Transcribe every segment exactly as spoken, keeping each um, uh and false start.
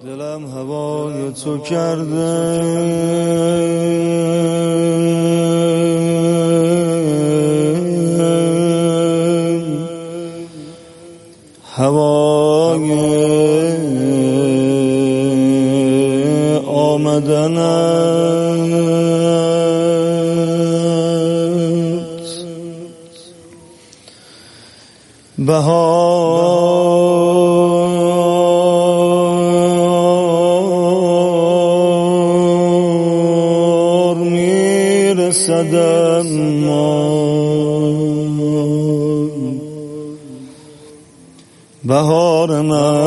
دلم هوای تو کرده هوای آمدنت بهار میرسد اما بهار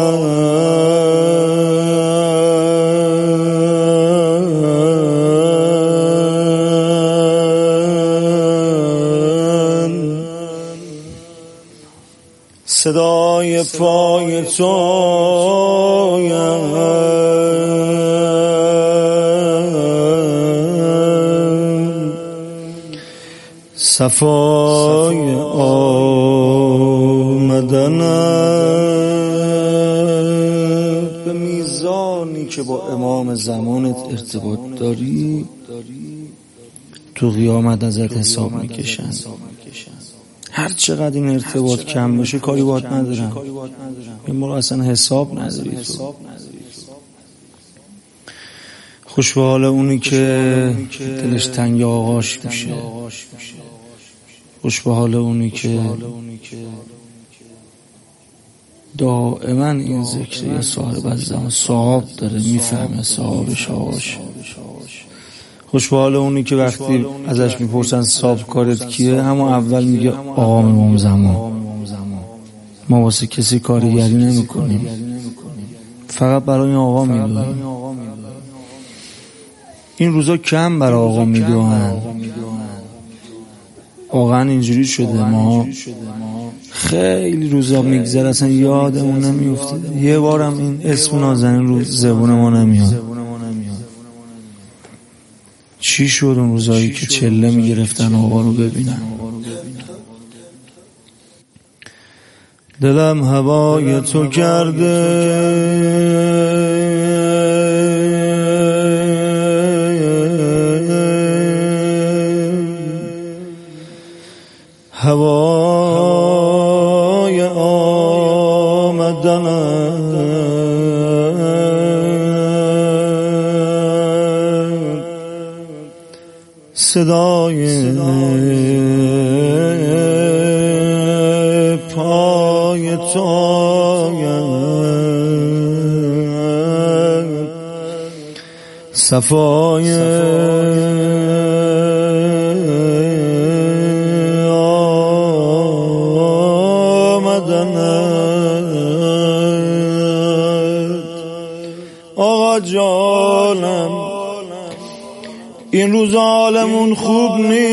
من صدای پای تویم صفای آمدنت به میزانی که با امام زمانت ارتباط داری تو قیامت ازت حساب میکشن. هر چقدر این ارتباط کم بشه کاری باهات ندارن، این برو اصلا حساب نداری تو. خوش به حال اونی که دلش تنگ آغاش میشه، خوش به حال اونی که دائما این ذکر یا صاحب از زمان صاحب داره، میفهمه صاحبش آغاش. خوش به حال اونی که وقتی ازش میپرسن صاحب کارت کیه همون اول میگه آقا امام زمان. ما واسه کسی کارگری نمی کنیم، فقط برای این آقا میدونیم. این روزا کم برای آقا میدونن، واقعا اینجوری شده. ما خیلی روزا میگذره اصلا یادمون نمیفته، یه بارم این اسم نازنین رو زبون ما نمیاد. چی شد اون روزایی که چله میگرفتن آقا رو ببینن؟ دلم هوای تو کرده هوای آمدنت صدای پای تویم صفای آمدنت. آقا جانم این روز حالمون خوب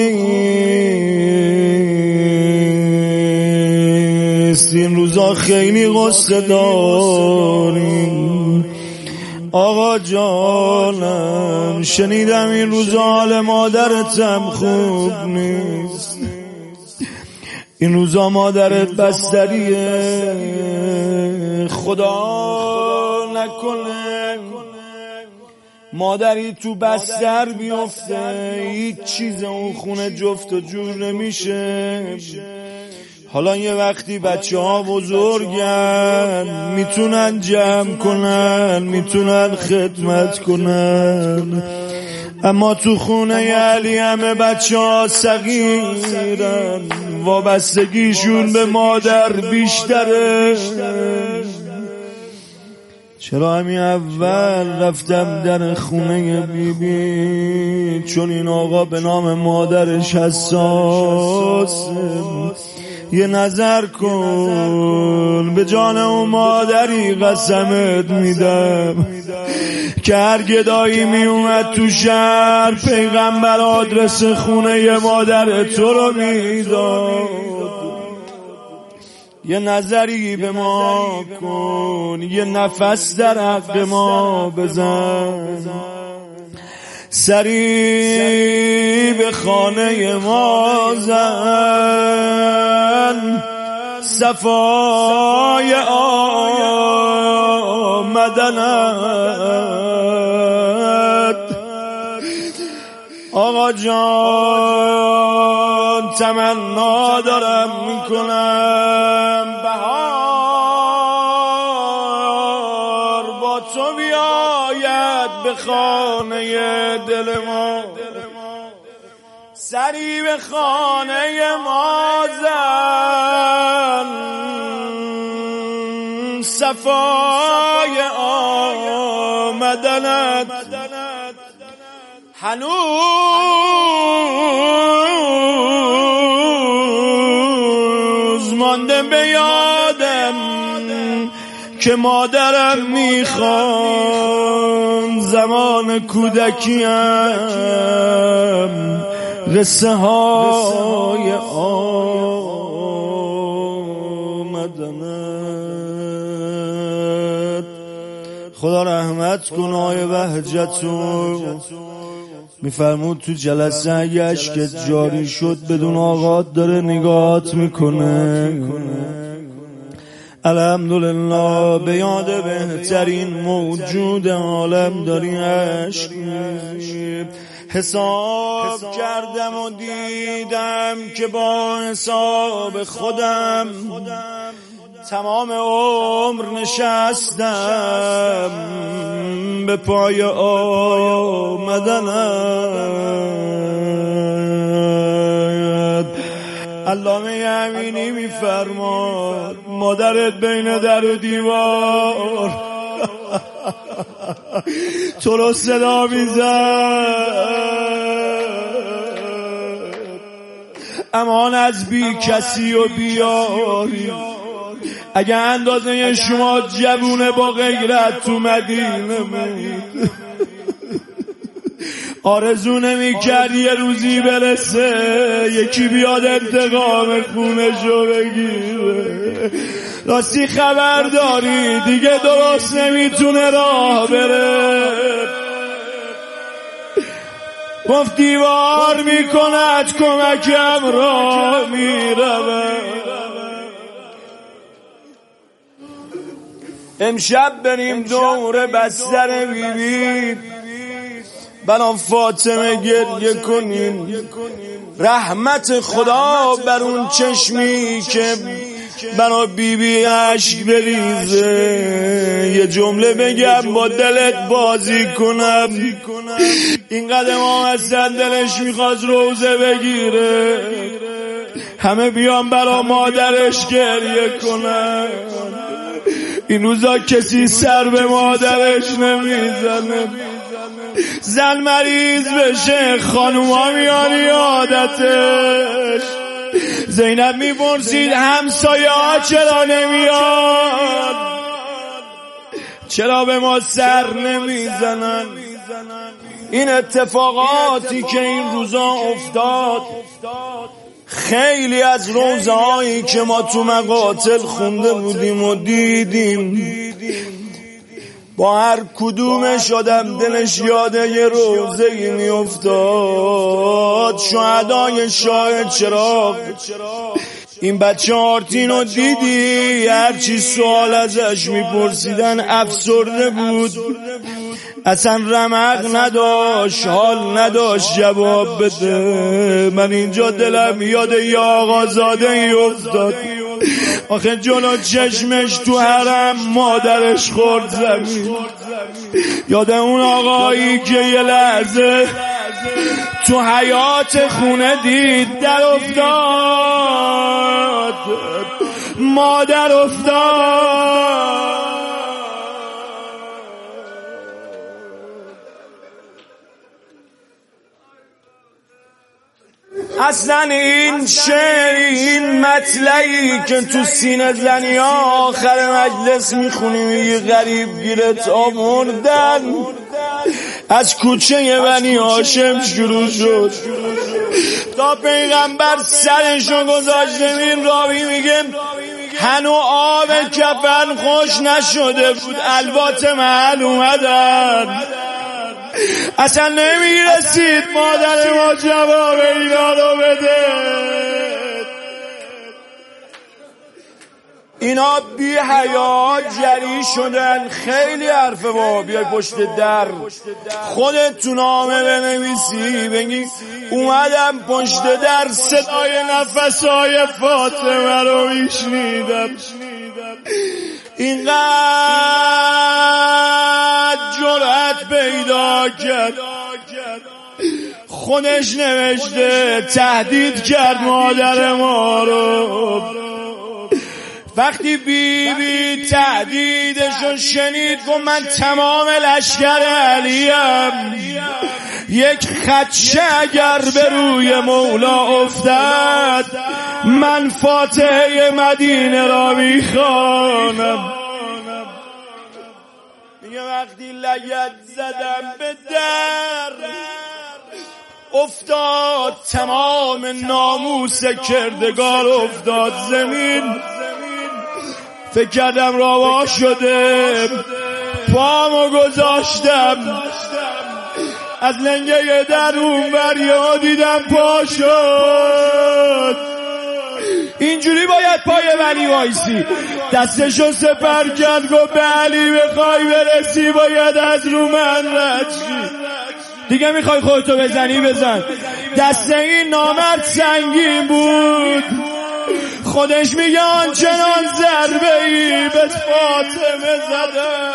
نیست، این روزا خیلی غصه داریم. آقا جانم شنیدم این روزا حال مادرتم خوب نیست، این روزا مادرت بستریه، خدا نکنه مادری تو بستر بیفته هیچ چیز اون خونه جفت و جور نمیشه. حالا یه وقتی بچه ها بزرگن میتونن جمع کنن، میتونن خدمت کنن، اما تو خونه علی همه بچه ها صغیرن، وابستگیشون به مادر بیشتره. چرا همین اول رفتم در خونه بی بی، چون این آقا به نام مادرش حساسه. یه نظر کن به جان اون مادری قسمت میدم که هر گدایی می اومد تو شهر پیغمبر آدرس خونه مادر تو رو میداد. یه نظری به ما کن، یه نفس در حق ما بزن، سری به خانه ما زن. صفای آمدنت. آقا جان تمنا دارم میکنم بهار با تو بیاید به خانه دل ما، سری به خانه ما زن. صفای آمدنت هنوز مانده به یادم که مادرم میخوان زمان کودکیم قصه های آمدنت. خدا رحمت کن آی بهجتو میفرمود تو جلسه اگه اشکت جاری شد بدون آقات داره نگاهات میکنه. الحمدلله به یاد بهترین موجود عالم داری عشق. حساب کردم و دیدم که با حساب خودم تمام عمر نشستم به پای آمدنت. علامه امینی میفرماد مادرت بین در و دیوار تو رو صدا میزد، امان از بی کسی و بیاری. اگه اندازه شما جوونه با غیرت تو مدینه بود آرزو نمی کرد یه روزی برسه یکی بیاد انتقام خونشو بگیره. راستی خبر داری دیگه درست نمیتونه راه بره، گفت دیوار میکند کمکم راه میره. امشب بریم دور بستر بیبی بنا فاطمه گریه کنیم، رحمت خدا بر اون چشمی که بنا بیبی عشق بریزه. یه جمله بگم با دلت بازی کنم، اینقدر ما اصلا دلش میخواست روزه بگیره، همه بیان برا مادرش گریه کنن. این روزا کسی سر به مادرش نمیزنه. زن مریض بشه خانوما میانی عادتش. زینب میپرسید همسایه ها چرا نمیاد، چرا به ما سر نمیزنن. این اتفاقاتی که این روزا افتاد خیلی از روزهایی که ما تو مقاتل خونده بودیم و دیدیم، با هر کدومش آدم دلش یاده یه روزه‌ای میافتاد. شهدای شاه چراغ، این بچه آرتینو دیدی هرچی سوال ازش میپرسیدن افسرده بود، اصلا رمق نداشت، حال نداشت جواب بده. من اینجا دلم یاد یه آقازاده ای افتاد، آخه جلو چشمش تو حرم مادرش خورد زمین. یاد اون آقایی که یه لحظه تو حیات خونه دید در افتاد، مادر افتاد. اصلا این شعر، این مطلعی که تو سینه زنی ها آخر مجلس میخونی میگی غریب گیرت آمردن، از کوچه بنی هاشم شروع شد تا پیغمبر سرشو گذاشته. این راوی میگه هنو آب کفن خوش نشده بود البات محل اومدن، اصلا نمیرسید مادر ما جواب اینا رو بده. اینا بی حیا جری شدن. خیلی حرفه با بیای پشت در خودت تو نامه بنویسی بگی اومدم پشت در صدای نفسهای فاطمه رو میشنیدم. اینقدر جرأت پیدا کرد خودش نوشته تهدید کرد مادر ما رو. وقتی بی بی تهدیدشو شنید گفت من تمام لشکر علیم، یک خدشه اگر به روی مولا افتد من فاتحه مدینه را میخوانم. میگه وقتی لگد زدم به در افتاد تمام ناموس کردگار افتاد زمین. فکر کردم روا شده پامو گذاشتم از لنگه در اون بریا دیدم پا شد. اینجوری باید پای ولی وایسی دستشو سپر کرد گفت به علی بخوای برسی باید از رو من رد شی. دیگه میخوای خودتو بزنی بزن. دست این نامرد سنگین بود. خودش میگه آنچنان ضربه ای به فاطمه زدم.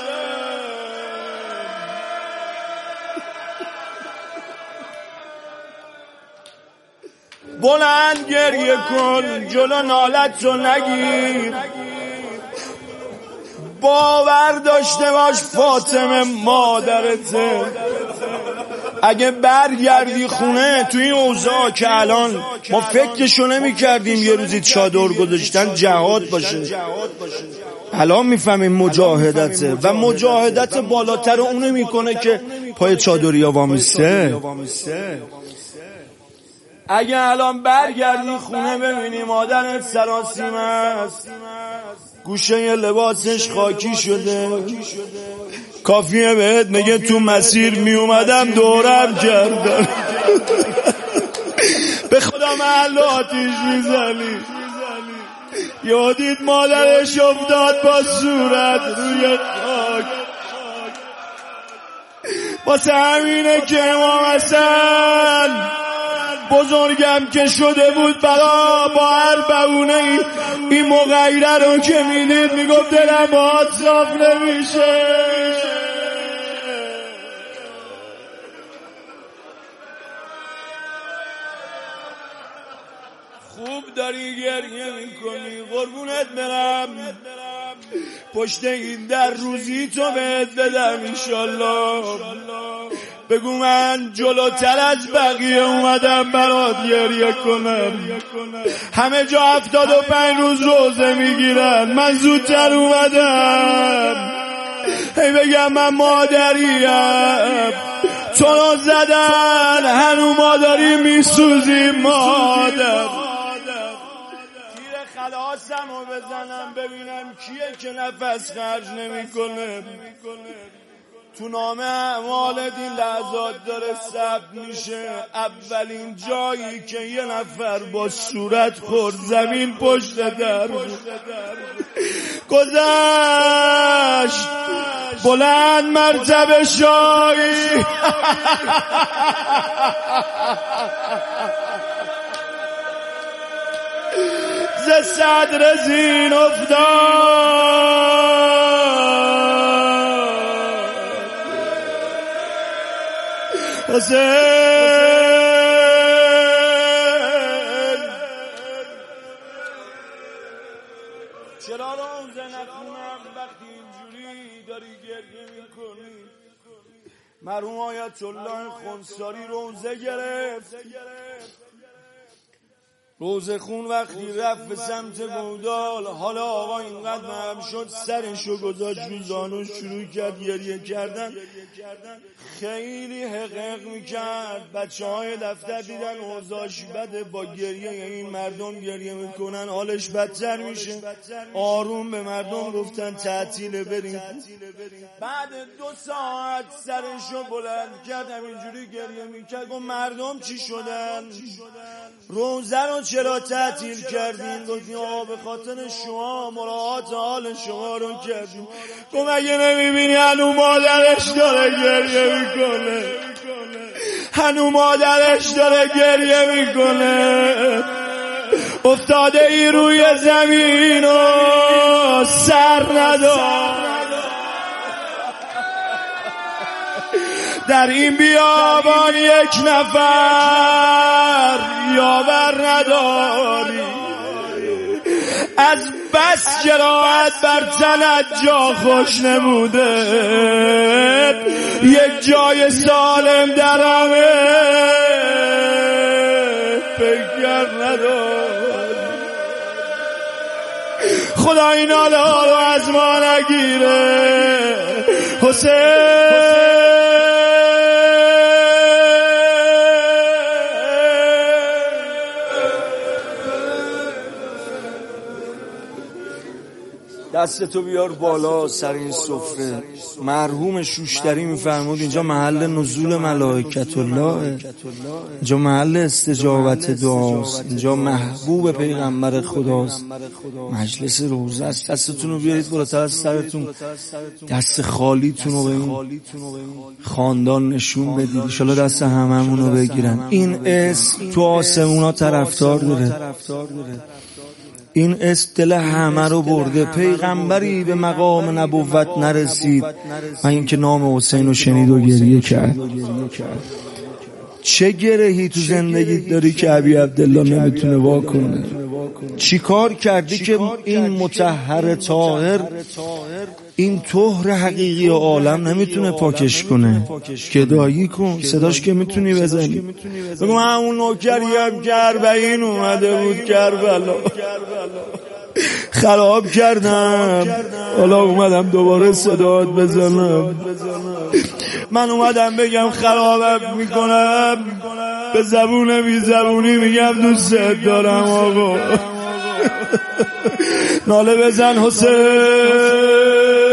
بلند گریه کن جلو نالت رو نگیر. باور داشته باش فاطمه مادرته. اگه برگردی خونه تو این اوضاع که الان ما فکرشو نمی کردیم یه روزی چادر گذاشتن جهاد باشه، الان میفهمیم مجاهدته و مجاهدت بالاتر اونه میکنه که پای چادری ها وامیسته. اگه الان برگردی خونه ببینی مادرت سراسیمه است، گوشه لباسش خاکی شده، کافیه بهت میگه تو مسیر میومدم دورم کردم. به خدا محل آتیش میزنی. یادید مادرش افتاد با صورت روی خاک. واسه همینه که امام حسن بزرگم که شده بود برا با هر بهونه ای این مغیره رو که میدید میگفت دلم باهات صاف نمیشه. خوب داری گریه میکنی قربونت برم. پشت این در روزی تو بهت بدم انشالله. بگو من جلوتر از بقیه اومدم برات گریه کنم. همه جا هفتاد و پنج روز روزه میگیرن، من زودتر اومدم هی بگم من مادریم. تو رو زدن هنو مادری میسوزی مادر. تیر خلاصم رو بزنم ببینم کیه که نفس خرج نمی کنه. تو نامه اعمال این لحظات داره ثبت میشه. اولین جایی که یه نفر با صورت خورد زمین پشت در گذشت. بلند مرتبه شایی ز صدر زین افتاد. حسین چرا روزه نخونم وقتی اینجوری داری گریه میکنی؟ مرحوم آیت الله خنساری روزه گرفت. روزه خون وقتی رفت به سمت بودال، حالا آقا اینقدر مهم شد سرشو گذاشت رو زانو شروع کرد گریه کردن. خیلی حقیق میکرد. بچه های دفتر دیدن اوضاعش بده، با گریه این مردم گریه میکنن حالش بدتر میشه. آروم به مردم گفتن تعطیل بریم. بعد دو ساعت سرشو بلند کرد همینجوری گریه میکرد. گفت مردم چی شدن؟ روزه رو چرا تعطیل کردین؟ گفتیم آقا به خاطر شما مراعات حال شما رو کردیم. گفت مگه نمیبینی هنو مادرش داره گریه میکنه، هنو مادرش داره گریه میکنه، افتاده ای روی زمین و سر ندار، در این بیابان یک نفر یاور نداری، از بس جراحت بر تنت جا خوش نموده، یک جای سالم در همه فکر نداری. خدا این حاله ها رو از ما نگیره. حسین دستتو بیار بالا سر این سفره. مرحوم شوشتری میفرمود اینجا محل نزول ملائکت الله، اینجا محل استجابت دعاست، اینجا محبوب پیغمبر خداست، مجلس روزه است. دستتونو بیارید بالاتر از سرتون، دست خالیتونو به این خاندان نشون بدید، ان شاءالله دست هممونو بگیرن. این اسم تو آسمونا طرفدار داره، این اسم دل همه رو برده. پیغمبری به مقام نبوت نرسید و اینکه نام حسین رو شنید و گریه کرد. چه گرهی تو زندگیت داری که ابی عبدالله نمیتونه واکنه؟ چی کار کردی که این مطهر طاهر، این طهر حقیقی عالم نمیتونه پاکش کنه؟ گدایی کن، صداش که میتونی بزنی. بگو من همون نوکریم که اربعین اومده بود کربلا خراب کردم، حالا اومدم دوباره صدات بزنم. من اومدم بگم خرابم میکنم، به زبون بی زبونی میگم دوست دارم آقا. ناله بزن حسین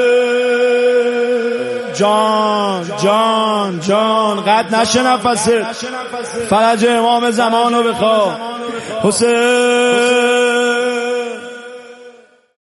جان جان جان، قد نشه نفسه، فرج امام زمانو بخواه حسین.